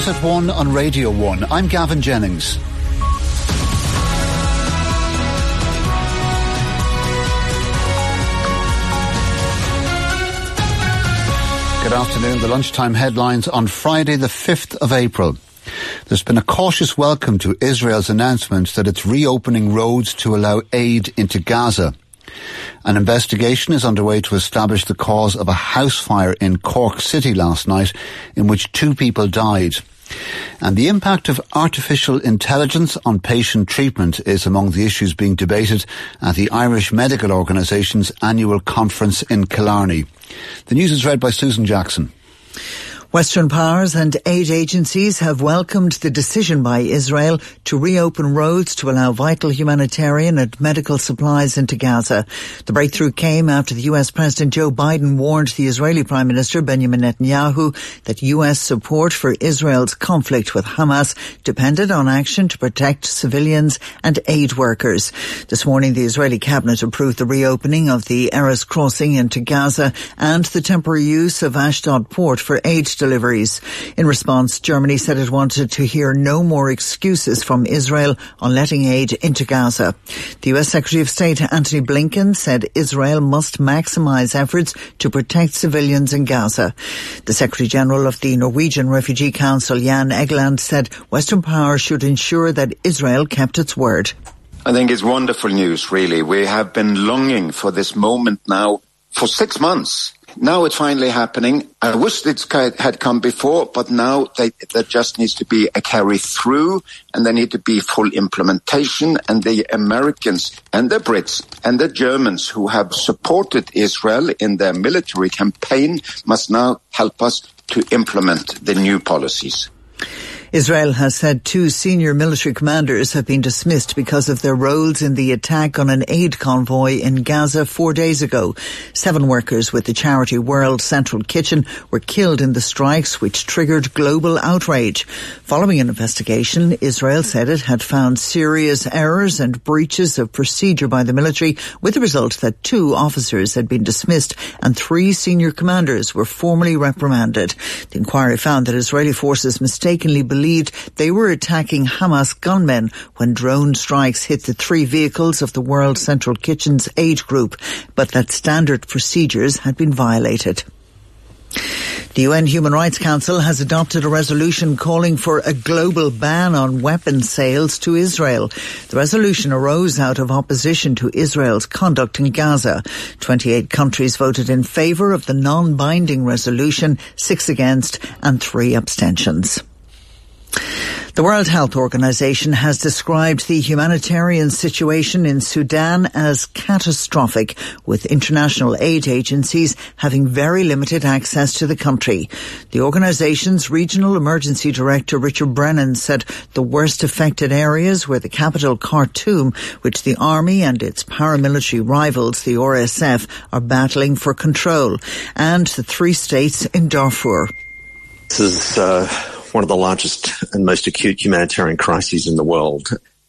News at 1 on Radio 1. I'm Gavin Jennings. Good afternoon. The lunchtime headlines on Friday, the 5th of April. There's been a cautious welcome to Israel's announcement that it's reopening roads to allow aid into Gaza. An investigation is underway to establish the cause of a house fire in Cork City last night in which 2 people died. And the impact of artificial intelligence on patient treatment is among the issues being debated at the Irish Medical Organisation's annual conference in Killarney. The news is read by Susan Jackson. Western powers and aid agencies have welcomed the decision by Israel to reopen roads to allow vital humanitarian and medical supplies into Gaza. The breakthrough came after the US President Joe Biden warned the Israeli Prime Minister Benjamin Netanyahu that US support for Israel's conflict with Hamas depended on action to protect civilians and aid workers. This morning, the Israeli cabinet approved the reopening of the Erez crossing into Gaza and the temporary use of Ashdod port for aid deliveries. In response, Germany said it wanted to hear no more excuses from Israel on letting aid into Gaza. The US Secretary of State Antony Blinken said Israel must maximize efforts to protect civilians in Gaza. The Secretary General of the Norwegian Refugee Council, Jan Egeland, said Western powers should ensure that Israel kept its word. I think it's wonderful news, really. We have been longing for this moment now for 6 months. Now it's finally happening. I wish it had come before, but now there just needs to be a carry through, and there need to be full implementation. And the Americans and the Brits and the Germans who have supported Israel in their military campaign must now help us to implement the new policies. Israel has said 2 senior military commanders have been dismissed because of their roles in the attack on an aid convoy in Gaza 4 days ago. 7 workers with the charity World Central Kitchen were killed in the strikes, which triggered global outrage. Following an investigation, Israel said it had found serious errors and breaches of procedure by the military, with the result that 2 officers had been dismissed and 3 senior commanders were formally reprimanded. The inquiry found that Israeli forces mistakenly believed they were attacking Hamas gunmen when drone strikes hit the 3 vehicles of the World Central Kitchen's aid group, but that standard procedures had been violated. The UN Human Rights Council has adopted a resolution calling for a global ban on weapons sales to Israel. The resolution arose out of opposition to Israel's conduct in Gaza. 28 countries voted in favour of the non-binding resolution, 6 against and 3 abstentions. The World Health Organization has described the humanitarian situation in Sudan as catastrophic, with international aid agencies having very limited access to the country. The organization's Regional Emergency Director Richard Brennan said the worst affected areas were the capital Khartoum, which the army and its paramilitary rivals, the RSF, are battling for control, and the 3 states in Darfur. This is one of the largest and most acute humanitarian crises in the world.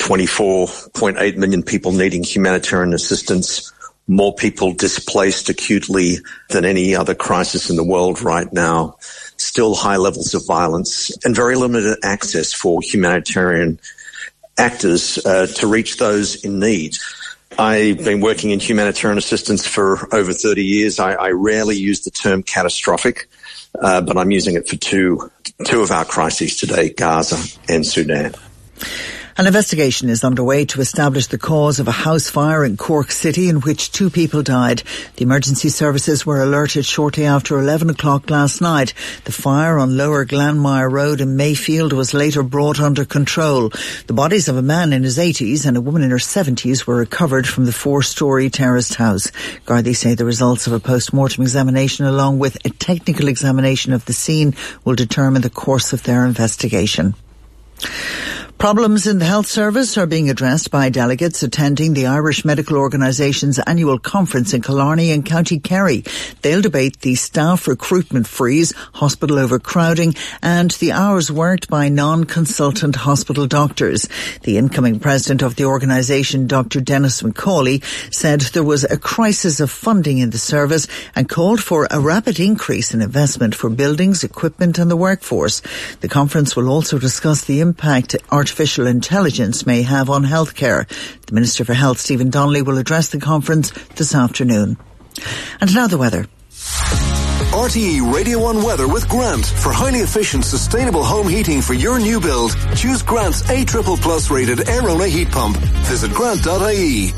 24.8 million people needing humanitarian assistance, more people displaced acutely than any other crisis in the world right now, still high levels of violence, and very limited access for humanitarian actors to reach those in need. I've been working in humanitarian assistance for over 30 years. I rarely use the term catastrophic, but I'm using it for two of our crises today, Gaza and Sudan. An investigation is underway to establish the cause of a house fire in Cork City in which 2 people died. The emergency services were alerted shortly after 11 o'clock last night. The fire on Lower Glanmire Road in Mayfield was later brought under control. The bodies of a man in his 80s and a woman in her 70s were recovered from the 4-storey terraced house. Gardaí say the results of a post-mortem examination along with a technical examination of the scene will determine the course of their investigation. Problems in the health service are being addressed by delegates attending the Irish Medical Organisation's annual conference in Killarney and County Kerry. They'll debate the staff recruitment freeze, hospital overcrowding and the hours worked by non-consultant hospital doctors. The incoming president of the organisation, Dr. Dennis McCauley, said there was a crisis of funding in the service and called for a rapid increase in investment for buildings, equipment and the workforce. The conference will also discuss the impact artificial intelligence may have on healthcare. The Minister for Health, Stephen Donnelly, will address the conference this afternoon. And now the weather. RTE Radio 1 weather with Grant. For highly efficient, sustainable home heating for your new build, choose Grant's A++ rated Airona heat pump. Visit grant.ie.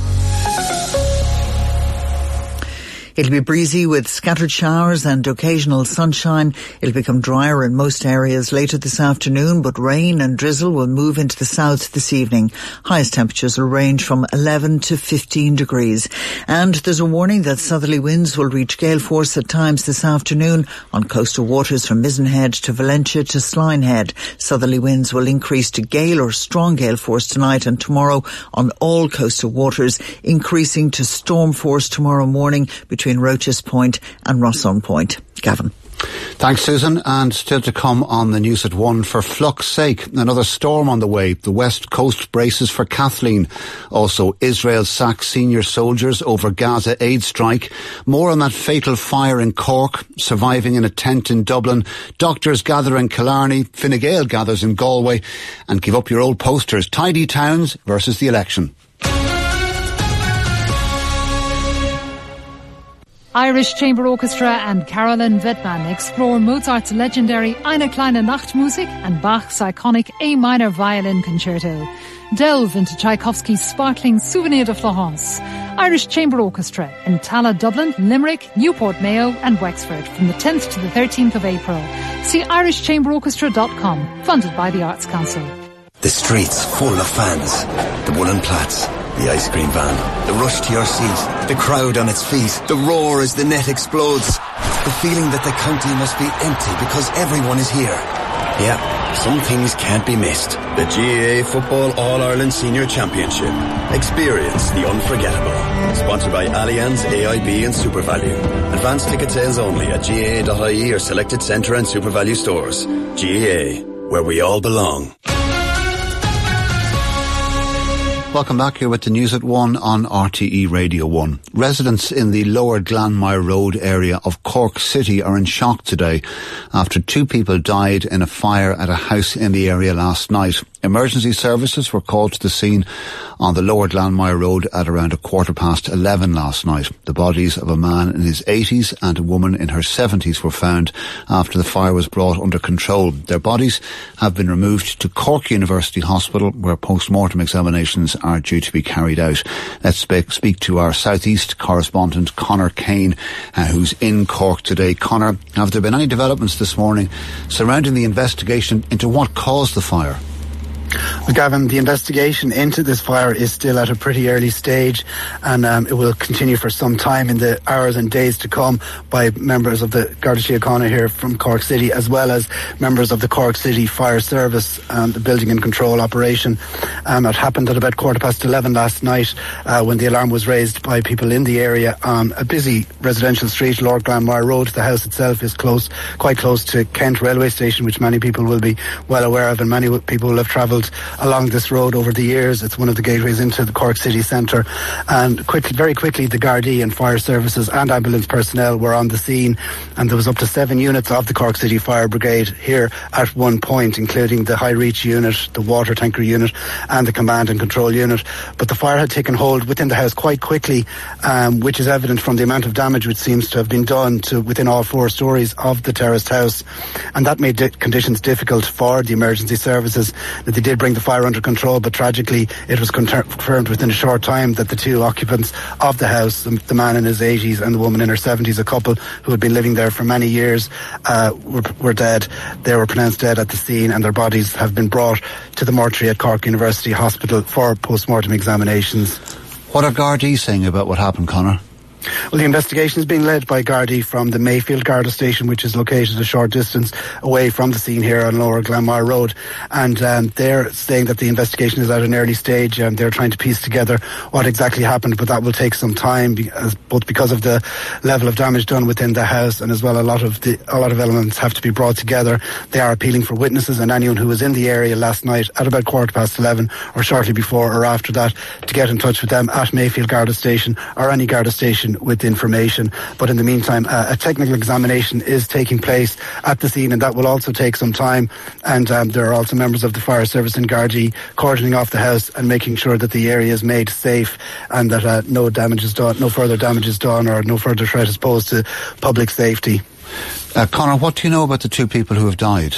It'll be breezy with scattered showers and occasional sunshine. It'll become drier in most areas later this afternoon, but rain and drizzle will move into the south this evening. Highest temperatures will range from 11 to 15 degrees. And there's a warning that southerly winds will reach gale force at times this afternoon on coastal waters from Mizenhead to Valentia to Slinehead. Southerly winds will increase to gale or strong gale force tonight and tomorrow on all coastal waters, increasing to storm force tomorrow morning between Roches Point and Rosson Point. Gavin. Thanks, Susan. And still to come on the news at 1, for Fluck's sake, another storm on the way. The West Coast braces for Kathleen. Also, Israel sacks senior soldiers over Gaza aid strike. More on that fatal fire in Cork, surviving in a tent in Dublin. Doctors gather in Killarney. Fine Gael gathers in Galway. And give up your old posters. Tidy towns versus the election. Irish Chamber Orchestra and Carolyn Wittmann explore Mozart's legendary Eine kleine Nachtmusik and Bach's iconic A minor violin concerto. Delve into Tchaikovsky's sparkling Souvenir de Florence. Irish Chamber Orchestra in Tala, Dublin, Limerick, Newport, Mayo and Wexford from the 10th to the 13th of April. See irishchamberorchestra.com, funded by the Arts Council. The streets full of fans. The woolen plats. The ice cream van. The rush to your seat. The crowd on its feet. The roar as the net explodes. The feeling that the county must be empty because everyone is here. Yeah, some things can't be missed. The GAA Football All-Ireland Senior Championship. Experience the unforgettable. Sponsored by Allianz, AIB and SuperValu. Advanced ticket sales only at GAA.ie or selected Centre and SuperValu stores. GAA, where we all belong. Welcome back here with the news at 1 on RTE Radio 1. Residents in the Lower Glanmire Road area of Cork City are in shock today after 2 people died in a fire at a house in the area last night. Emergency services were called to the scene on the Lower Glanmire Road at around 11:15 last night. The bodies of a man in his 80s and a woman in her 70s were found after the fire was brought under control. Their bodies have been removed to Cork University Hospital, where post-mortem examinations are due to be carried out. Let's speak to our Southeast correspondent, Conor Kane, who's in Cork today. Conor, have there been any developments this morning surrounding the investigation into what caused the fire? Well, Gavin, the investigation into this fire is still at a pretty early stage, and it will continue for some time in the hours and days to come by members of the Garda Síochána here from Cork City, as well as members of the Cork City Fire Service and the Building and Control Operation. It happened at about 11:15 last night when the alarm was raised by people in the area on a busy residential street, Lord Glanmire Road. The house itself is quite close to Kent Railway Station, which many people will be well aware of, and many people will have travelled along this road over the years. It's one of the gateways into the Cork City Centre, and very quickly the Gardaí and fire services and ambulance personnel were on the scene, and there was up to 7 units of the Cork City Fire Brigade here at one point, including the high reach unit, the water tanker unit and the command and control unit. But the fire had taken hold within the house quite quickly, which is evident from the amount of damage which seems to have been done to within all 4 stories of the terraced house, and that made conditions difficult for the emergency services. They did bring the fire under control, but tragically it was confirmed within a short time that the 2 occupants of the house, the man in his 80s and the woman in her 70s, a couple who had been living there for many years, were dead. They were pronounced dead at the scene, and their bodies have been brought to the mortuary at Cork University Hospital for post-mortem examinations. What are Gardaí saying about what happened, Conor? Well, the investigation is being led by Gardaí from the Mayfield Garda station, which is located a short distance away from the scene here on Lower Glanmire Road. And they're saying that the investigation is at an early stage and they're trying to piece together what exactly happened, but that will take some time, both because of the level of damage done within the house and as well a lot of elements have to be brought together. They are appealing for witnesses and anyone who was in the area last night at about 11:15 or shortly before or after that to get in touch with them at Mayfield Garda station or any Garda station with information. But in the meantime, a technical examination is taking place at the scene and that will also take some time. And there are also members of the fire service and Gardaí cordoning off the house and making sure that the area is made safe and that no further damage is done or no further threat is posed to public safety. Conor, what do you know about the two people who have died?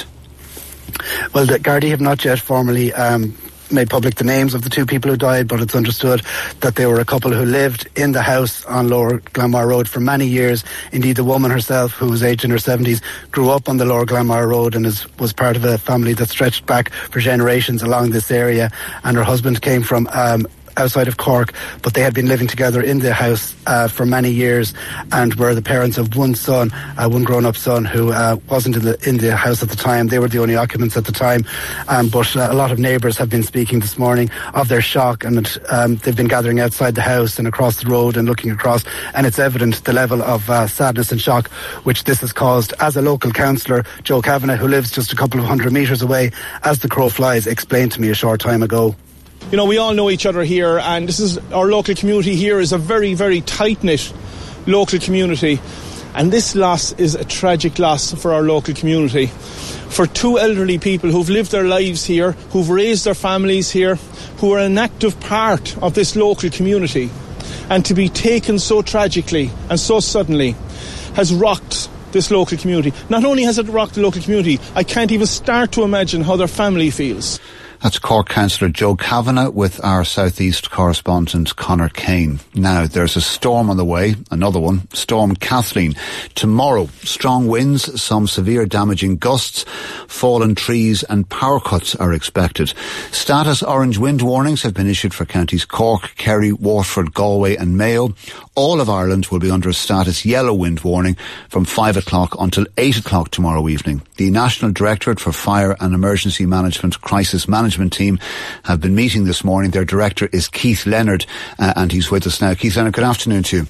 Well, the Gardaí have not yet formally made public the names of the two people who died, but it's understood that they were a couple who lived in the house on Lower Glanmire Road for many years. Indeed, the woman herself, who was aged in her 70s, grew up on the Lower Glanmire Road and was part of a family that stretched back for generations along this area. And her husband came from outside of Cork, but they had been living together in the house for many years and were the parents of one son, one grown-up son who wasn't in the house at the time. They were the only occupants at the time, but a lot of neighbours have been speaking this morning of their shock, and they've been gathering outside the house and across the road and looking across, and it's evident the level of sadness and shock which this has caused. As a local councillor, Joe Kavanagh, who lives just a couple of 100 metres away, as the crow flies, explained to me a short time ago. You know, we all know each other here, and this is our local community here is a very, very tight-knit local community, and this loss is a tragic loss for our local community. For two elderly people who've lived their lives here, who've raised their families here, who are an active part of this local community, and to be taken so tragically and so suddenly has rocked this local community. Not only has it rocked the local community, I can't even start to imagine how their family feels. That's Cork Councillor Joe Kavanagh with our South East correspondent Conor Kane. Now, there's a storm on the way, another one, Storm Kathleen. Tomorrow, strong winds, some severe damaging gusts, fallen trees and power cuts are expected. Status orange wind warnings have been issued for counties Cork, Kerry, Waterford, Galway and Mayo. All of Ireland will be under a status yellow wind warning from 5 o'clock until 8 o'clock tomorrow evening. The National Directorate for Fire and Emergency Management Crisis Management Team have been meeting this morning. Their director is Keith Leonard, and he's with us now. Keith Leonard, good afternoon to you.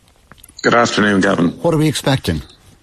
Good afternoon, Gavin. What are we expecting?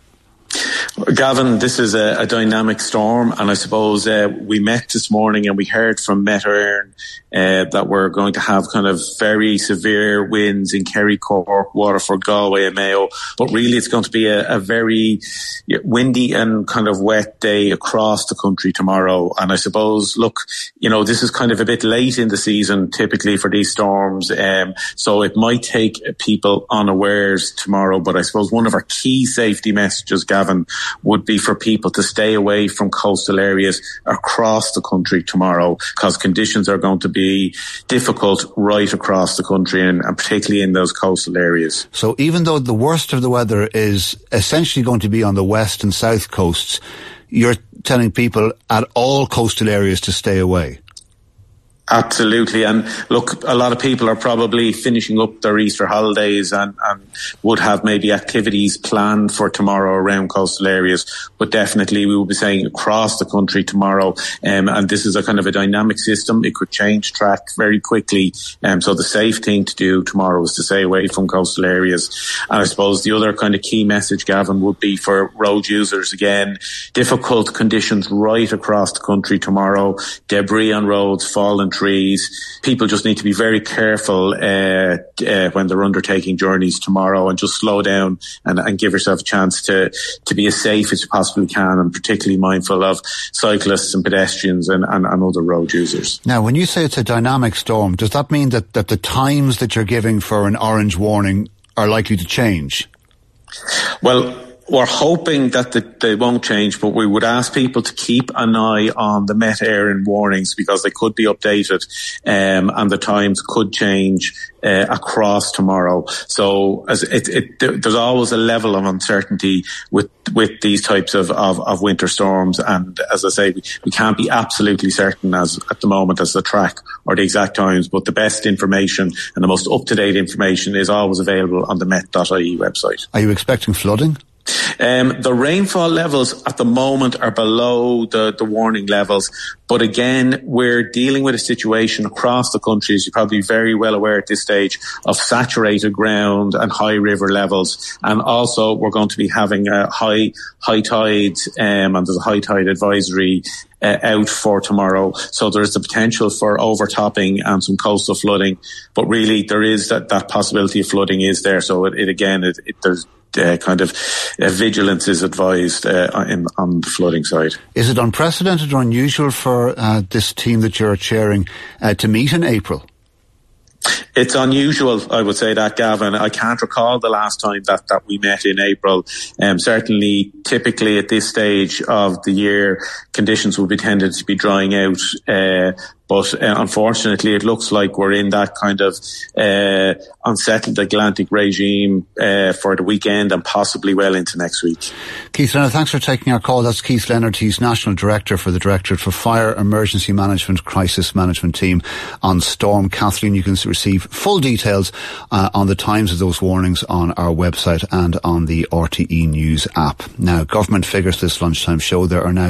Gavin, this is a dynamic storm, and I suppose we met this morning and we heard from Met Éireann that we're going to have kind of very severe winds in Kerry, Cork, Waterford, Galway and Mayo, but really it's going to be a very windy and kind of wet day across the country tomorrow. And I suppose, look, you know, this is kind of a bit late in the season typically for these storms, so it might take people unawares tomorrow, but I suppose one of our key safety messages, Gavin, would be for people to stay away from coastal areas across the country tomorrow, because conditions are going to be difficult right across the country and particularly in those coastal areas. So even though the worst of the weather is essentially going to be on the west and south coasts, you're telling people at all coastal areas to stay away? Absolutely. And look, a lot of people are probably finishing up their Easter holidays and would have maybe activities planned for tomorrow around coastal areas. But definitely we will be saying across the country tomorrow. And this is a kind of a dynamic system. It could change track very quickly. So the safe thing to do tomorrow is to stay away from coastal areas. And I suppose the other kind of key message, Gavin, would be for road users again. Difficult conditions right across the country tomorrow. Debris on roads, fallen trees. People just need to be very careful when they're undertaking journeys tomorrow, and just slow down and give yourself a chance to be as safe as you possibly can, and particularly mindful of cyclists and pedestrians and other road users. Now, when you say it's a dynamic storm, does that mean that the times that you're giving for an orange warning are likely to change? Well, We're hoping that they won't change, but we would ask people to keep an eye on the Met Éireann warnings because they could be updated, and the times could change across tomorrow. So there's always a level of uncertainty with these types of winter storms, and as I say, we can't be absolutely certain at the moment as the track or the exact times, but the best information and the most up-to-date information is always available on the Met.ie website. Are you expecting flooding? The rainfall levels at the moment are below the warning levels, but again, we're dealing with a situation across the country, as you're probably very well aware at this stage, of saturated ground and high river levels, and also we're going to be having a high tide, and there's a high tide advisory out for tomorrow. So there's the potential for overtopping and some coastal flooding, but really there is that possibility of flooding is there. So there's kind of vigilance is advised on the flooding side. Is it unprecedented or unusual for this team that you're chairing to meet in April? It's unusual, I would say that, Gavin. I can't recall the last time that we met in April. Certainly, typically at this stage of the year, conditions will be tended to be drying out. But unfortunately, it looks like we're in that kind of unsettled Atlantic regime for the weekend and possibly well into next week. Keith Leonard, thanks for taking our call. That's Keith Leonard. He's National Director for the Directorate for Fire Emergency Management Crisis Management Team on Storm Kathleen. You can receive full details on the times of those warnings on our website and on the RTE News app. Now, government figures this lunchtime show there are now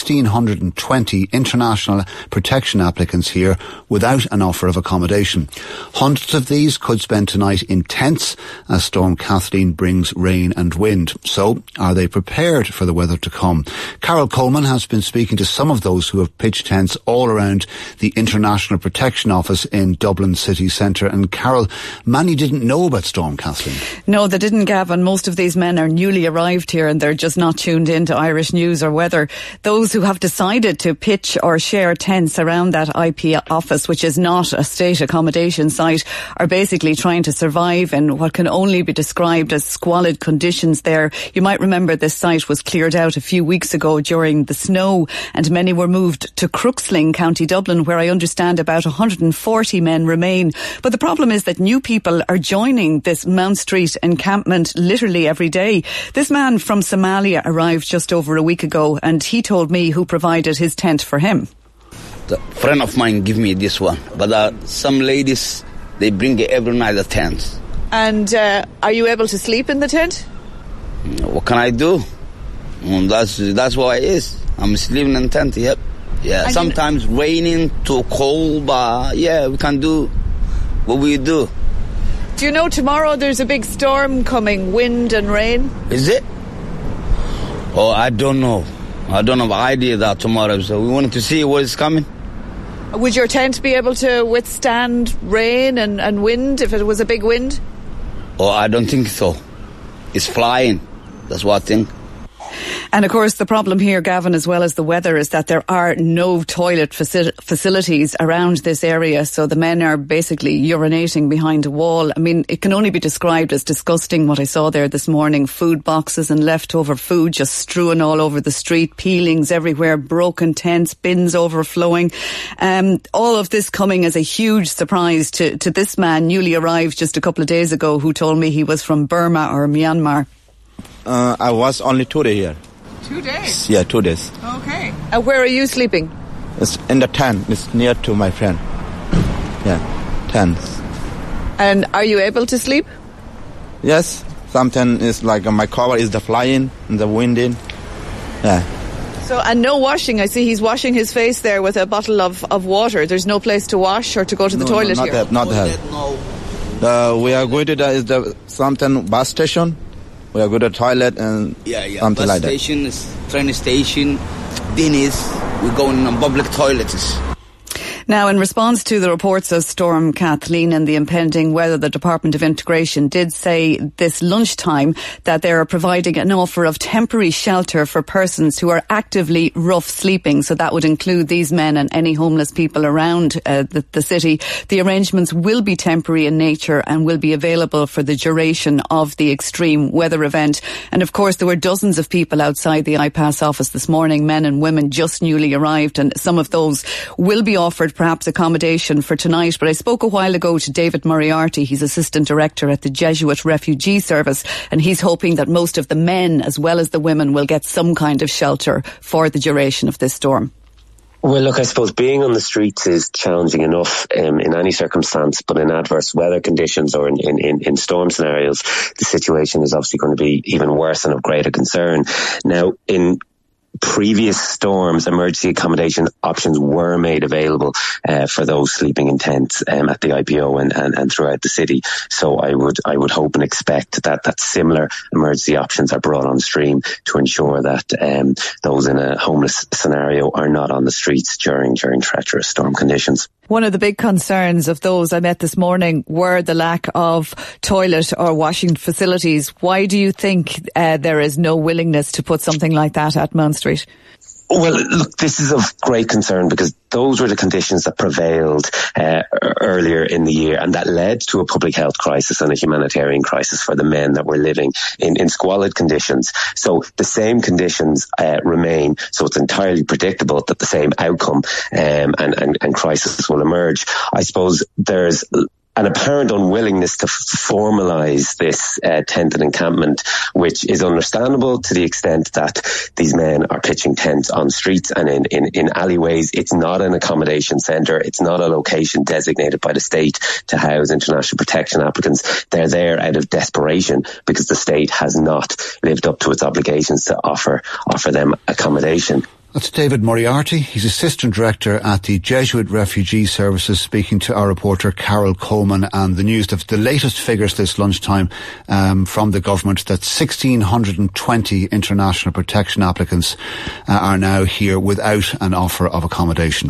1,620 international protection applicants here without an offer of accommodation. Hundreds of these could spend tonight in tents as Storm Kathleen brings rain and wind. So, are they prepared for the weather to come? Carol Coleman has been speaking to some of those who have pitched tents all around the International Protection Office in Dublin city centre. And Carol, many didn't know about Storm Kathleen. No, they didn't, Gavin. Most of these men are newly arrived here and they're just not tuned in to Irish news or weather. Those who have decided to pitch or share tents around that IP office, which is not a state accommodation site, are basically trying to survive in what can only be described as squalid conditions there. You might remember this site was cleared out a few weeks ago during the snow and many were moved to Crooksling, County Dublin, where I understand about 140 men remain. But the problem is that new people are joining this Mount Street encampment literally every day. This man from Somalia arrived just over a week ago and he told me who provided his tent for him. A friend of mine give me this one, but some ladies, they bring every night a tent. And are you able to sleep in the tent? What can I do? That's what it is. I'm sleeping in the tent, yep. Yeah, and sometimes raining, too cold, but yeah, we can do what we do. Do you know tomorrow there's a big storm coming, wind and rain? Is it? Oh, I don't know. I don't have an idea that tomorrow, so we wanted to see what is coming. Would your tent be able to withstand rain and wind if it was a big wind? Oh, I don't think so. It's flying. That's what I think. And of course the problem here, Gavin, as well as the weather, is that there are no toilet facilities around this area, so the men are basically urinating behind a wall. I mean, it can only be described as disgusting what I saw there this morning. Food boxes and leftover food just strewn all over the street, peelings everywhere, broken tents, bins overflowing. All of this coming as a huge surprise to this man, newly arrived just a couple of days ago, who told me he was from Burma or Myanmar. I was only 2 days here. 2 days? Yeah, 2 days. Okay. Where are you sleeping? It's in the tent. It's near to my friend. Yeah, tent. And are you able to sleep? Yes. Sometimes it's like my cover is the flying and the winding. Yeah. So, and no washing. I see he's washing his face there with a bottle of water. There's no place to wash or to go to the toilet here? Not that. We are going to the something bus station. We are going to the toilet and something like that. Bus station, train station, dinners, we're going on public toilets. Now, in response to the reports of Storm Kathleen and the impending weather, the Department of Integration did say this lunchtime that they are providing an offer of temporary shelter for persons who are actively rough sleeping. So that would include these men and any homeless people around the city. The arrangements will be temporary in nature and will be available for the duration of the extreme weather event. And of course, there were dozens of people outside the IPAS office this morning, men and women just newly arrived, and some of those will be offered perhaps accommodation for tonight. But I spoke a while ago to David Moriarty. He's Assistant Director at the Jesuit Refugee Service, and he's hoping that most of the men as well as the women will get some kind of shelter for the duration of this storm. Well, look, I suppose being on the streets is challenging enough in any circumstance, but in adverse weather conditions or in storm scenarios, the situation is obviously going to be even worse and of greater concern. Now, in previous storms, emergency accommodation options were made available for those sleeping in tents at the IPO and throughout the city. So I would hope and expect that similar emergency options are brought on stream to ensure that those in a homeless scenario are not on the streets during treacherous storm conditions. One of the big concerns of those I met this morning were the lack of toilet or washing facilities. Why do you think there is no willingness to put something like that at Mount Street? Well, look, this is of great concern because those were the conditions that prevailed earlier in the year, and that led to a public health crisis and a humanitarian crisis for the men that were living in squalid conditions. So the same conditions remain, so it's entirely predictable that the same outcome and crisis will emerge. I suppose there's an apparent unwillingness to formalise this tent and encampment, which is understandable to the extent that these men are pitching tents on streets and in alleyways. It's not an accommodation centre. It's not a location designated by the state to house international protection applicants. They're there out of desperation because the state has not lived up to its obligations to offer them accommodation. That's David Moriarty. He's Assistant Director at the Jesuit Refugee Services, speaking to our reporter Carol Coleman. And the news of the latest figures this lunchtime from the government that 1,620 international protection applicants are now here without an offer of accommodation.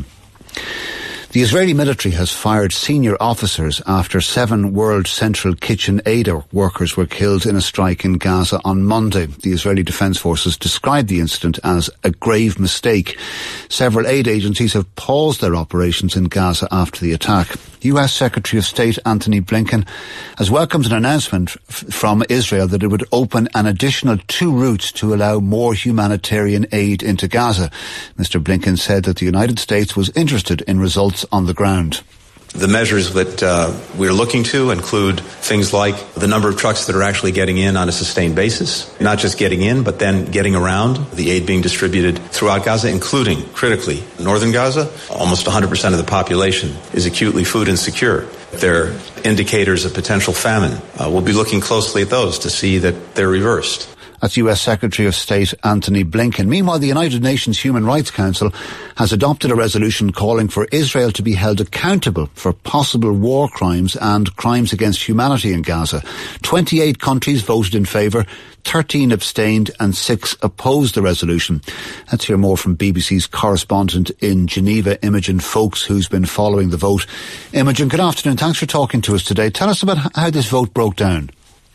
The Israeli military has fired senior officers after 7 World Central Kitchen aid workers were killed in a strike in Gaza on Monday. The Israeli Defence Forces described the incident as a grave mistake. Several aid agencies have paused their operations in Gaza after the attack. US Secretary of State Antony Blinken has welcomed an announcement from Israel that it would open an additional 2 routes to allow more humanitarian aid into Gaza. Mr. Blinken said that the United States was interested in results on the ground. The measures that we're looking to include things like the number of trucks that are actually getting in on a sustained basis, not just getting in, but then getting around, the aid being distributed throughout Gaza, including, critically, northern Gaza. Almost 100% of the population is acutely food insecure. There are indicators of potential famine. We'll be looking closely at those to see that they're reversed. That's US Secretary of State Antony Blinken. Meanwhile, the United Nations Human Rights Council has adopted a resolution calling for Israel to be held accountable for possible war crimes and crimes against humanity in Gaza. 28 countries voted in favour, 13 abstained and 6 opposed the resolution. Let's hear more from BBC's correspondent in Geneva, Imogen Folks, who's been following the vote. Imogen, good afternoon. Thanks for talking to us today. Tell us about how this vote broke down.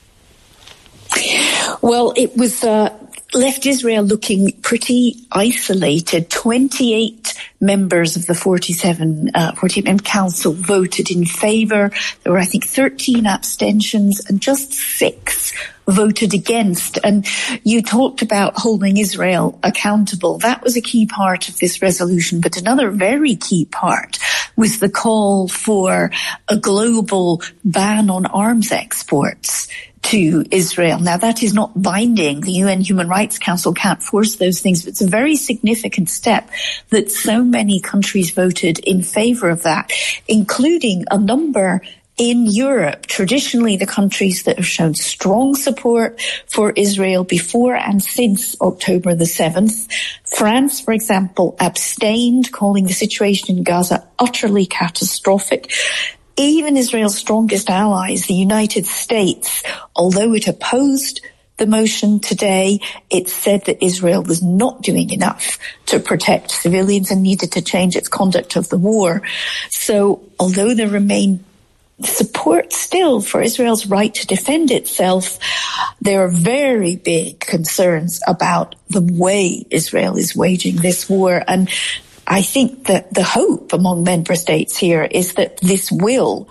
Well, it was left Israel looking pretty isolated. 28 members of the 48-member council voted in favour. There were, I think, 13 abstentions and just 6 voted against. And you talked about holding Israel accountable. That was a key part of this resolution. But another very key part was the call for a global ban on arms exports to Israel. Now, that is not binding. The UN Human Rights Council can't force those things, but it's a very significant step that so many countries voted in favour of that, including a number in Europe. Traditionally, the countries that have shown strong support for Israel before and since October the 7th. France, for example, abstained, calling the situation in Gaza utterly catastrophic. Even Israel's strongest allies, the United States, although it opposed the motion today. It said that Israel was not doing enough to protect civilians and needed to change its conduct of the war. So although there remain support still for Israel's right to defend itself, there are very big concerns about the way Israel is waging this war. And I think that the hope among member states here is that this will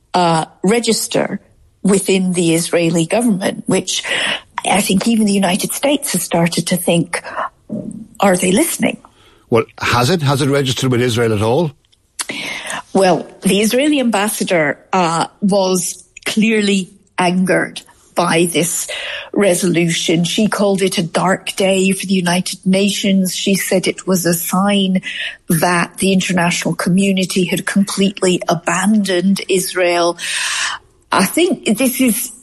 register within the Israeli government, which I think even the United States has started to think, are they listening? Well, has it? Has it registered with Israel at all? Well, the Israeli ambassador was clearly angered by this resolution. She called it a dark day for the United Nations. She said it was a sign that the international community had completely abandoned Israel. I think this is,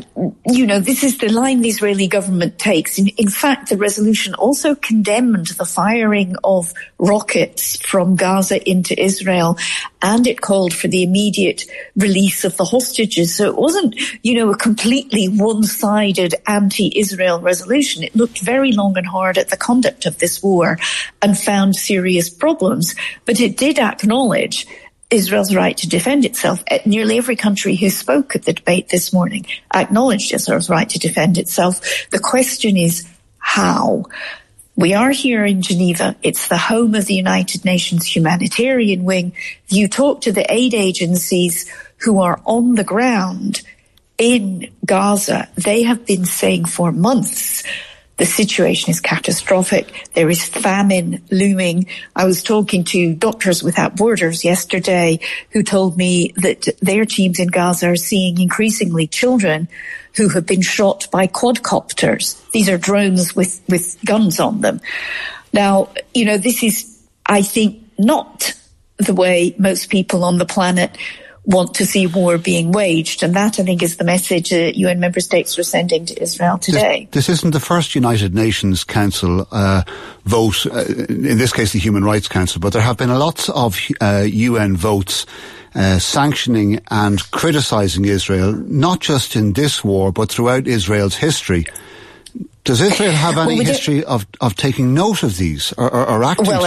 this is the line the Israeli government takes. In fact, the resolution also condemned the firing of rockets from Gaza into Israel, and it called for the immediate release of the hostages. So it wasn't, a completely one-sided anti-Israel resolution. It looked very long and hard at the conduct of this war and found serious problems, but it did acknowledge Israel's right to defend itself. Nearly every country who spoke at the debate this morning acknowledged Israel's right to defend itself. The question is how. We are here in Geneva. It's the home of the United Nations humanitarian wing. You talk to the aid agencies who are on the ground in Gaza. They have been saying for months the situation is catastrophic. There is famine looming. I was talking to Doctors Without Borders yesterday who told me that their teams in Gaza are seeing increasingly children who have been shot by quadcopters. These are drones with guns on them. Now, this is, I think, not the way most people on the planet want to see war being waged, and that, I think, is the message that UN member states are sending to Israel today. This isn't the first United Nations Council vote, in this case the Human Rights Council, but there have been lots of UN votes sanctioning and criticising Israel, not just in this war, but throughout Israel's history. Does Israel have any history of taking note of these or acting? Well,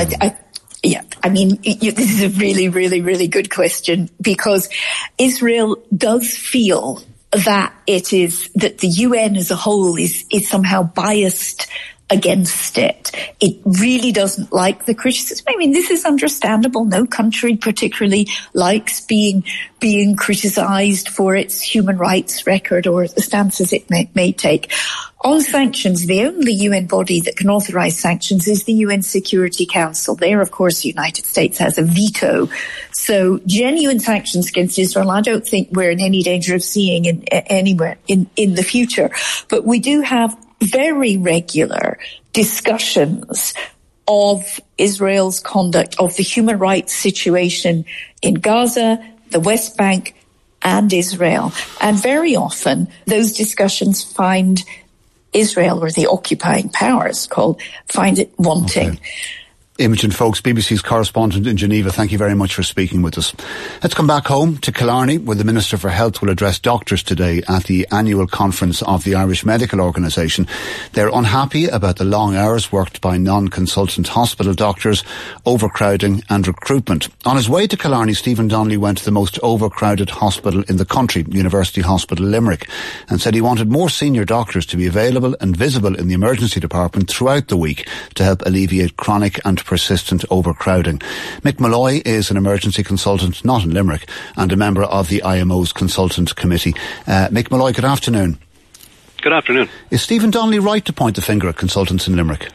this is a really, really, really good question, because Israel does feel that that the UN as a whole is somehow biased against it. It really doesn't like the criticism. This is understandable. No country particularly likes being criticized for its human rights record or the stances it may take. On sanctions, the only UN body that can authorize sanctions is the UN Security Council. There, of course, the United States has a veto. So genuine sanctions against Israel, I don't think we're in any danger of seeing anywhere in the future. But we do have very regular discussions of Israel's conduct, of the human rights situation in Gaza, the West Bank, and Israel. And very often those discussions find Israel, or the occupying powers find it wanting. Okay. Imogen Foulkes, BBC's correspondent in Geneva, thank you very much for speaking with us. Let's come back home to Killarney, where the Minister for Health will address doctors today at the annual conference of the Irish Medical Organisation. They're unhappy about the long hours worked by non-consultant hospital doctors, overcrowding and recruitment. On his way to Killarney, Stephen Donnelly went to the most overcrowded hospital in the country, University Hospital Limerick, and said he wanted more senior doctors to be available and visible in the emergency department throughout the week to help alleviate chronic and persistent overcrowding. Mick Malloy is an emergency consultant, not in Limerick, and a member of the IMO's consultant committee. Mick Malloy, good afternoon. Good afternoon. Is Stephen Donnelly right to point the finger at consultants in Limerick?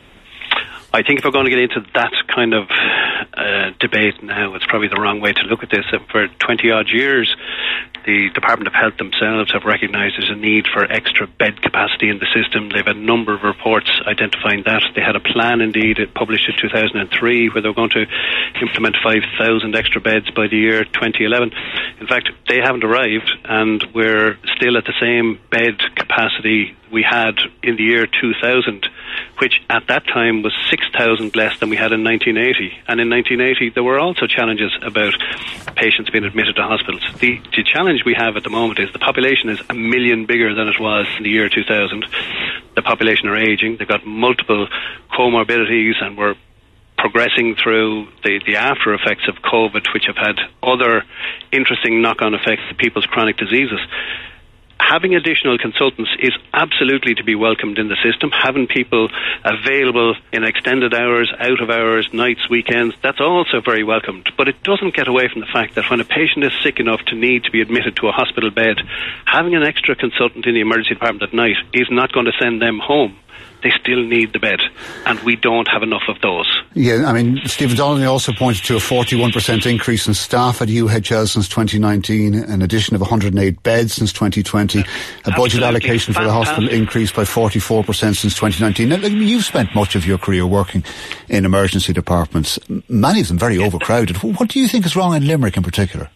I think if we're going to get into that kind of debate now, it's probably the wrong way to look at this. For 20 odd years, the Department of Health themselves have recognised there's a need for extra bed capacity in the system. They've had a number of reports identifying that. They had a plan, indeed, published in 2003, where they were going to implement 5,000 extra beds by the year 2011. In fact, they haven't arrived, and we're still at the same bed capacity we had in the year 2000, which at that time was 6,000 less than we had in 1980. And in 1980, there were also challenges about patients being admitted to hospitals. The challenge we have at the moment is the population is 1 million bigger than it was in the year 2000. the population are aging. They've got multiple comorbidities, and we're progressing through the after effects of COVID, which have had other interesting knock-on effects to people's chronic diseases. Having additional consultants is absolutely to be welcomed in the system. Having people available in extended hours, out of hours, nights, weekends, that's also very welcomed. But it doesn't get away from the fact that when a patient is sick enough to need to be admitted to a hospital bed, having an extra consultant in the emergency department at night is not going to send them home. They still need the bed, and we don't have enough of those. Yeah, I mean, Stephen Donnelly also pointed to a 41% increase in staff at UHL since 2019, an addition of 108 beds since 2020, a budget allocation for the hospital increased by 44% since 2019. Now, you've spent much of your career working in emergency departments, many of them very overcrowded. What do you think is wrong in Limerick in particular?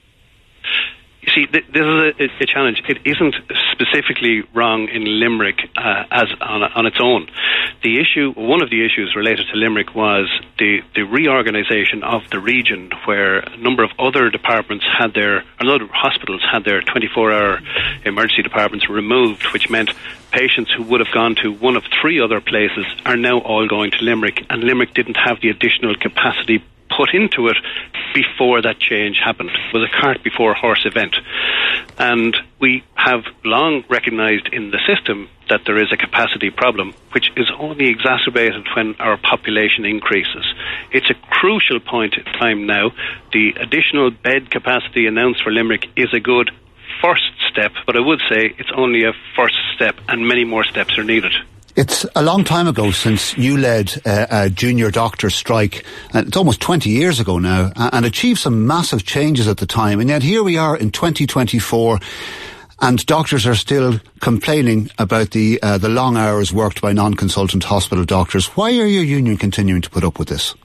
You see, this is a challenge. It isn't specifically wrong in Limerick as on its own. The issue, one of the issues related to Limerick was the reorganisation of the region, where a number of other departments had other hospitals had their 24-hour emergency departments removed, which meant patients who would have gone to one of three other places are now all going to Limerick, and Limerick didn't have the additional capacity put into it before that change happened. It was a cart before horse event. And we have long recognised in the system that there is a capacity problem, which is only exacerbated when our population increases. It's a crucial point in time now. The additional bed capacity announced for Limerick is a good first step, but I would say it's only a first step, and many more steps are needed. It's a long time ago since you led a junior doctor strike, and it's almost 20 years ago now, and achieved some massive changes at the time. And yet here we are in 2024, and doctors are still complaining about the long hours worked by non-consultant hospital doctors. Why are your union continuing to put up with this?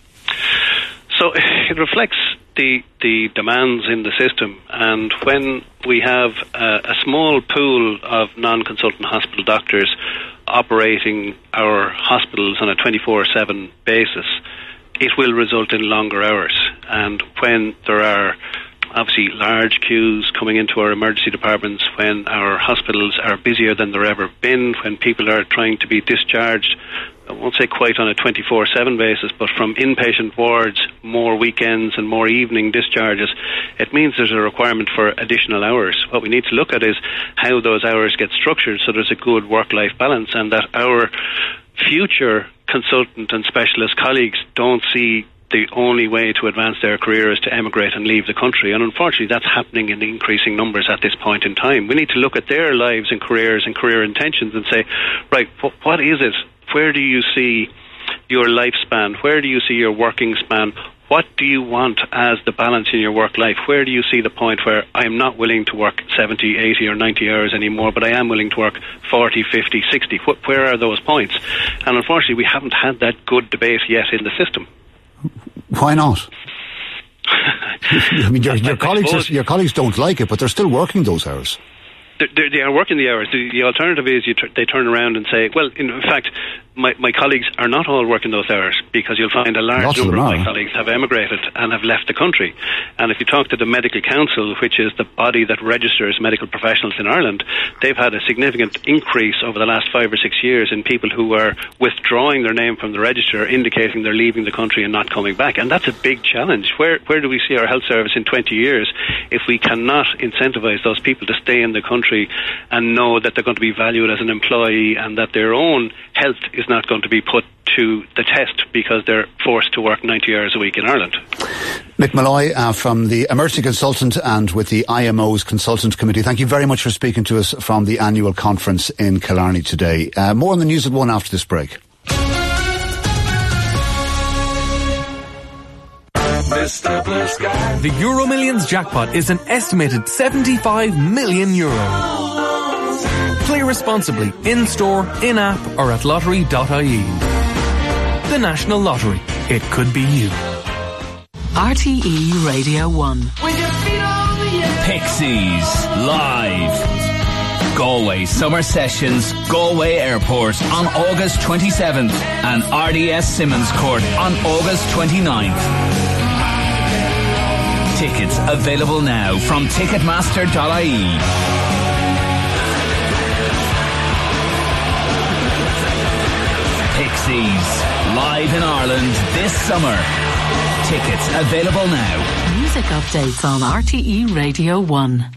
So it reflects the demands in the system, and when we have a small pool of non-consultant hospital doctors operating our hospitals on a 24/7 basis, it will result in longer hours. And when there are obviously large queues coming into our emergency departments, when our hospitals are busier than they've ever been, when people are trying to be discharged, I won't say quite on a 24/7 basis, but from inpatient wards, more weekends and more evening discharges, it means there's a requirement for additional hours. What we need to look at is how those hours get structured so there's a good work-life balance, and that our future consultant and specialist colleagues don't see the only way to advance their career is to emigrate and leave the country. And unfortunately, that's happening in increasing numbers at this point in time. We need to look at their lives and careers and career intentions and say, right, what is it? Where do you see your lifespan? Where do you see your working span? What do you want as the balance in your work life? Where do you see the point where I'm not willing to work 70, 80 or 90 hours anymore, but I am willing to work 40, 50, 60? Where are those points? And unfortunately, we haven't had that good debate yet in the system. Why not? I mean, your colleagues don't like it, but they're still working those hours. They are working the hours. The alternative is they turn around and say, well, in fact, my colleagues are not all working those hours, because you'll find a large number of my colleagues have emigrated and have left the country. And if you talk to the Medical Council, which is the body that registers medical professionals in Ireland, they've had a significant increase over the last 5 or 6 years in people who are withdrawing their name from the register, indicating they're leaving the country and not coming back. And that's a big challenge. Where do we see our health service in 20 years if we cannot incentivise those people to stay in the country and know that they're going to be valued as an employee, and that their own health is not going to be put to the test because they're forced to work 90 hours a week in Ireland. Mick Malloy from the Emergency Consultant and with the IMO's Consultant Committee, thank you very much for speaking to us from the annual conference in Killarney today. More on the news at 1 after this break. The Euro Millions jackpot is an estimated €75 million. Play responsibly, in-store, in-app or at lottery.ie. The National Lottery. It could be you. RTE Radio 1. Pixies live. Galway Summer Sessions, Galway Airport on August 27th and RDS Simmons Court on August 29th. Tickets available now from Ticketmaster.ie. live in Ireland this summer. Tickets available now. Music updates on RTE Radio 1.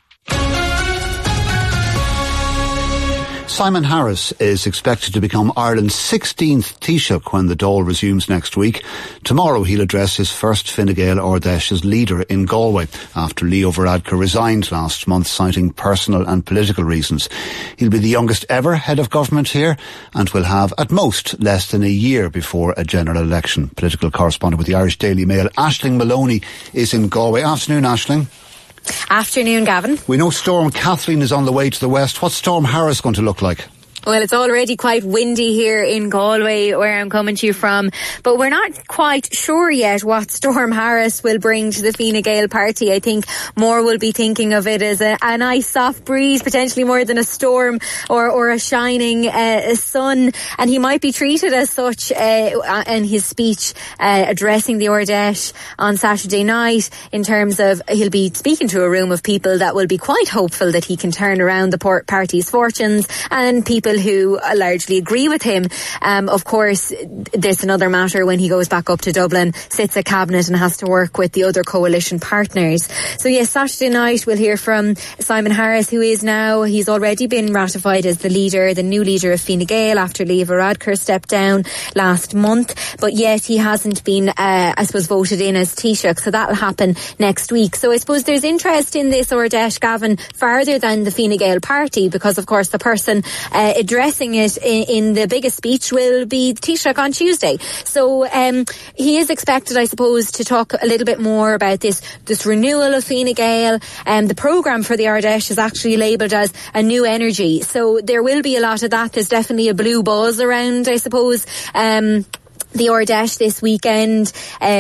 Simon Harris is expected to become Ireland's 16th Taoiseach when the Dáil resumes next week. Tomorrow he'll address his first Fine Gael Ardèche as leader in Galway after Leo Varadkar resigned last month citing personal and political reasons. He'll be the youngest ever head of government here and will have at most less than a year before a general election. Political correspondent with the Irish Daily Mail, Aisling Maloney, is in Galway. Afternoon, Aisling. Afternoon, Gavin. We know Storm Kathleen is on the way to the west. What's Storm Harris going to look like? Well, it's already quite windy here in Galway, where I'm coming to you from, but we're not quite sure yet what Storm Harris will bring to the Fine Gael party. I think more will be thinking of it as a nice soft breeze, potentially more than a storm or a shining sun, and he might be treated as such in his speech addressing the Ardèche on Saturday night, in terms of he'll be speaking to a room of people that will be quite hopeful that he can turn around the party's fortunes, and people who largely agree with him. Of course, there's another matter when he goes back up to Dublin, sits at cabinet and has to work with the other coalition partners. So yes, Saturday night we'll hear from Simon Harris, who is now, he's already been ratified as the new leader of Fine Gael after Leo Varadkar stepped down last month, but yet he hasn't been, I suppose, voted in as Taoiseach, so that'll happen next week. So I suppose there's interest in this Ardèche, Gavin, farther than the Fine Gael party, because of course the person addressing it in the biggest speech will be Taoiseach on Tuesday. So he is expected, I suppose, to talk a little bit more about this renewal of Fine Gael. The programme for the Ardèche is actually labelled as a new energy. So there will be a lot of that. There's definitely a blue buzz around, I suppose, the Ardèche this weekend,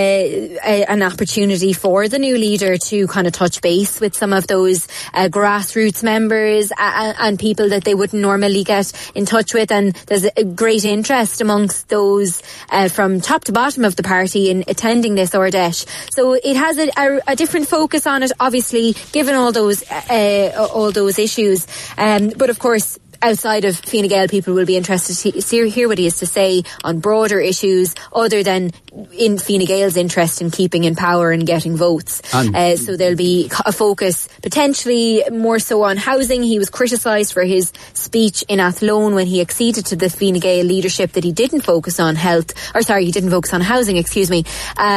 an opportunity for the new leader to kind of touch base with some of those grassroots members and people that they wouldn't normally get in touch with, and there's a great interest amongst those from top to bottom of the party in attending this Ardèche. So it has a different focus on it, obviously, given all those issues, but of course outside of Fine Gael, people will be interested to hear what he has to say on broader issues other than in Fine Gael's interest in keeping in power and getting votes. So there'll be a focus potentially more so on housing. He was criticised for his speech in Athlone when he acceded to the Fine Gael leadership that he didn't focus on he didn't focus on housing, excuse me.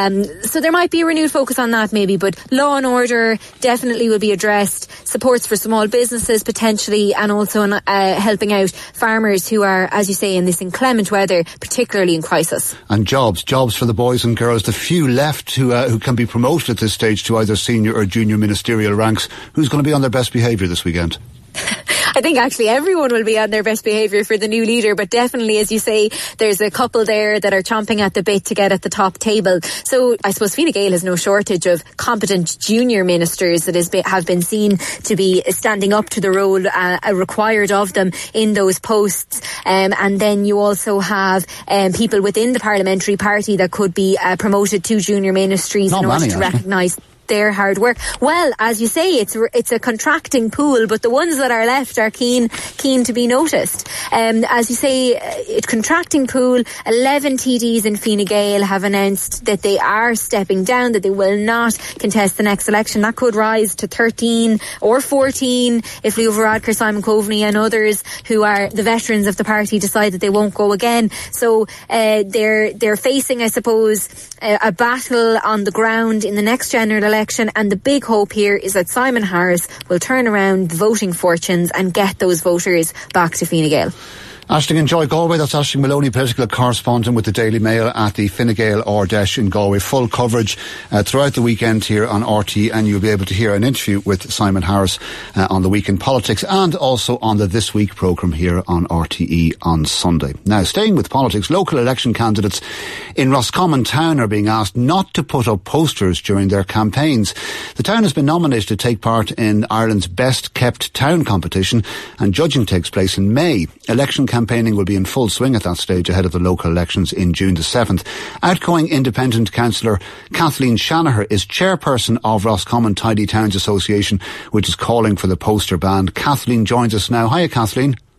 So there might be a renewed focus on that maybe, but law and order definitely will be addressed, supports for small businesses potentially, and also helping out farmers who are, as you say, in this inclement weather, particularly in crisis. And jobs for the boys and girls, the few left who can be promoted at this stage to either senior or junior ministerial ranks. Who's going to be on their best behaviour this weekend? I think actually everyone will be on their best behaviour for the new leader, but definitely, as you say, there's a couple there that are chomping at the bit to get at the top table. So I suppose Fine Gael has no shortage of competent junior ministers that have been seen to be standing up to the role required of them in those posts. And then you also have people within the parliamentary party that could be promoted to junior ministries in order to recognise their hard work. Well, as you say, it's a contracting pool, but the ones that are left are keen to be noticed. As you say, it's contracting pool. 11 TDs in Fine Gael have announced that they are stepping down, that they will not contest the next election. That could rise to 13 or 14 if Leo Varadkar, Simon Coveney and others who are the veterans of the party decide that they won't go again. So they're facing, I suppose, a battle on the ground in the next general election, and the big hope here is that Simon Harris will turn around the voting fortunes and get those voters back to Fine Gael. Aisling, enjoy Galway. That's Aisling Maloney, political correspondent with the Daily Mail at the Fine Gael Ardèche in Galway. Full coverage throughout the weekend here on RT, and you'll be able to hear an interview with Simon Harris on the Week in Politics, and also on the This Week programme here on RTE on Sunday. Now, staying with politics, local election candidates in Roscommon Town are being asked not to put up posters during their campaigns. The town has been nominated to take part in Ireland's Best Kept Town competition, and judging takes place in May. Election campaigning will be in full swing at that stage ahead of the local elections in June the 7th. Outgoing independent councillor Kathleen Shanaher is chairperson of Roscommon Tidy Towns Association, which is calling for the poster ban. Kathleen joins us now. Hiya, Kathleen.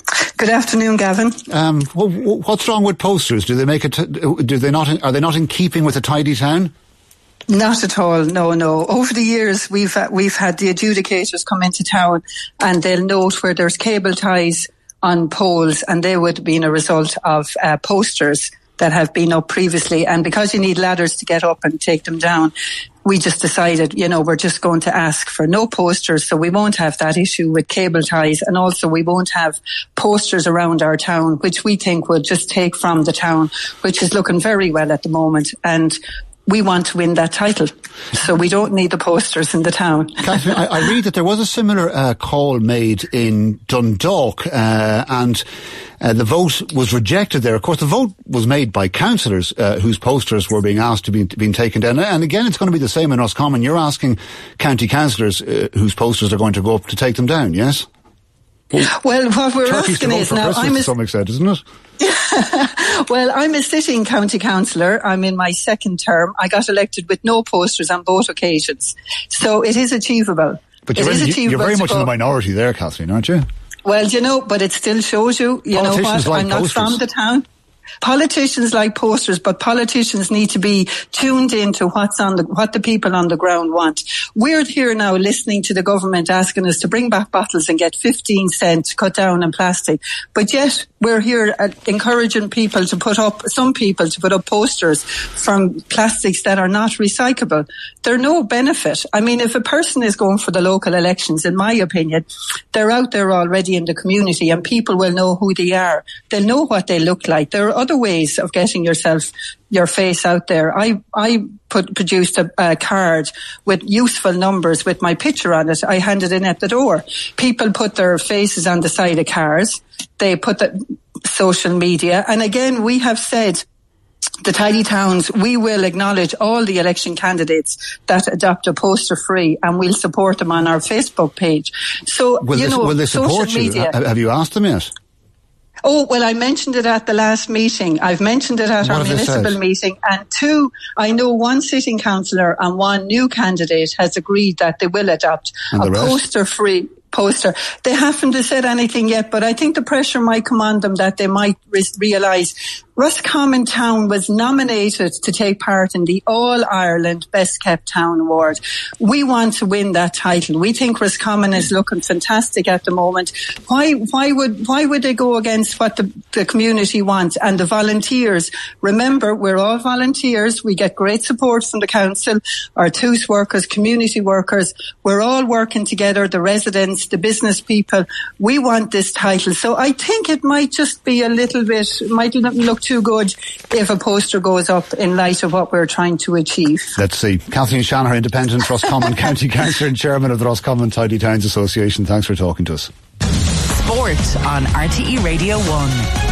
Good afternoon, Gavin. What's wrong with posters? Are they not in keeping with a tidy town? Not at all. No. Over the years, we've had the adjudicators come into town, and they'll note where there's cable ties on poles, and they would have been a result of posters that have been up previously. And because you need ladders to get up and take them down, we just decided, we're just going to ask for no posters, so we won't have that issue with cable ties, and also we won't have posters around our town, which we think would just take from the town, which is looking very well at the moment. And we want to win that title, so we don't need the posters in the town. Catherine, I read that there was a similar call made in Dundalk, and the vote was rejected there. Of course, the vote was made by councillors whose posters were being asked to be taken down. And again, it's going to be the same in Roscommon. You're asking county councillors whose posters are going to go up to take them down, yes? Well, what we're asking is now, to some extent, isn't it? Well, I'm a sitting county councillor. I'm in my second term. I got elected with no posters on both occasions. So it is achievable. But you're very much in the minority there, Kathleen, aren't you? Well, but it still shows you, know what, I'm not from the town. Politicians like posters, but politicians need to be tuned into what the people on the ground want. We're here now listening to the government asking us to bring back bottles and get 15 cents cut down on plastic. But yet we're here encouraging some people to put up posters from plastics that are not recyclable. They're no benefit. I mean, if a person is going for the local elections, in my opinion, they're out there already in the community and people will know who they are. They'll know what they look like. There are other ways of getting your face out there. I produced a card with useful numbers with my picture on it. I handed in at the door. People put their faces on the side of cars. They put the social media. And again, we have said, the tidy towns, we will acknowledge all the election candidates that adopt a poster free, and we'll support them on our Facebook page. So, will they support you? Media, have you asked them yet? Oh, well, I mentioned it at the last meeting. I've mentioned it at our municipal meeting. And I know one sitting councillor and one new candidate has agreed that they will adopt a poster-free poster. They haven't said anything yet, but I think the pressure might come on them that they might realise Roscommon Town was nominated to take part in the All-Ireland Best Kept Town Award. We want to win that title. We think Roscommon is looking fantastic at the moment. Why would they go against what the community wants? And the volunteers, remember, we're all volunteers. We get great support from the council, our TUS workers, community workers. We're all working together, the residents, the business people. We want this title. So I think it might just be might not look too good if a poster goes up in light of what we're trying to achieve. Let's see. Kathleen Shanahan, Independent Roscommon County Councillor and Chairman of the Roscommon Tidy Towns Association. Thanks for talking to us. Sport on RTE Radio 1.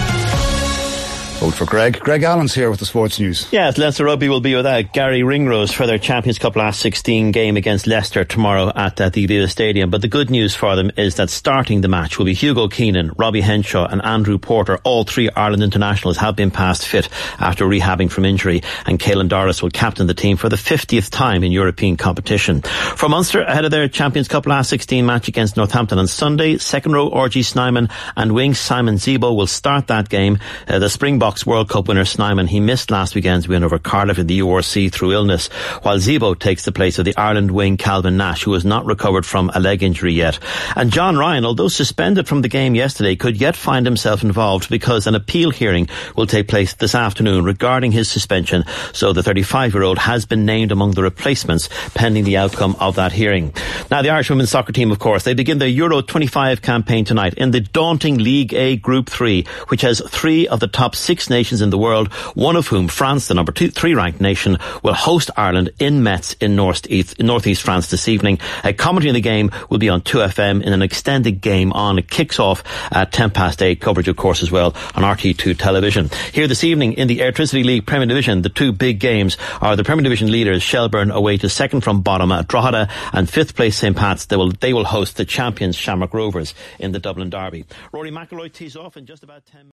Vote for Greg. Greg Allen's here with the sports news. Yes, Leinster Rugby will be without Gary Ringrose for their Champions Cup last 16 game against Leicester tomorrow at the Aviva Stadium. But the good news for them is that starting the match will be Hugo Keenan, Robbie Henshaw and Andrew Porter. All three Ireland internationals have been past fit after rehabbing from injury, and Caelan Doris will captain the team for the 50th time in European competition. For Munster, ahead of their Champions Cup last 16 match against Northampton on Sunday, second row RG Snyman and wing Simon Zebo will start that game. The Springboks World Cup winner Snyman, he missed last weekend's win over Cardiff in the URC through illness, while Zebo takes the place of the Ireland wing Calvin Nash, who has not recovered from a leg injury yet. And John Ryan, although suspended from the game yesterday, could yet find himself involved because an appeal hearing will take place this afternoon regarding his suspension. So the 35-year-old has been named among the replacements pending the outcome of that hearing. Now, the Irish women's soccer team, of course, they begin their Euro 25 campaign tonight in the daunting League A Group 3, which has 3 of the top 6 nations in the world, one of whom, France, the number 3 ranked nation, will host Ireland in Metz in northeast France this evening. A commentary in the game will be on 2FM in an extended game on. It kicks off at 8:10. Coverage, of course, as well on RT2 television. Here this evening in the Airtricity League Premier Division, the 2 big games are the Premier Division leaders Shelbourne away to second from bottom at Drogheda, and 5th place St. Pat's. They will host the champions Shamrock Rovers in the Dublin Derby. Rory McIlroy tees off in just about 10 minutes.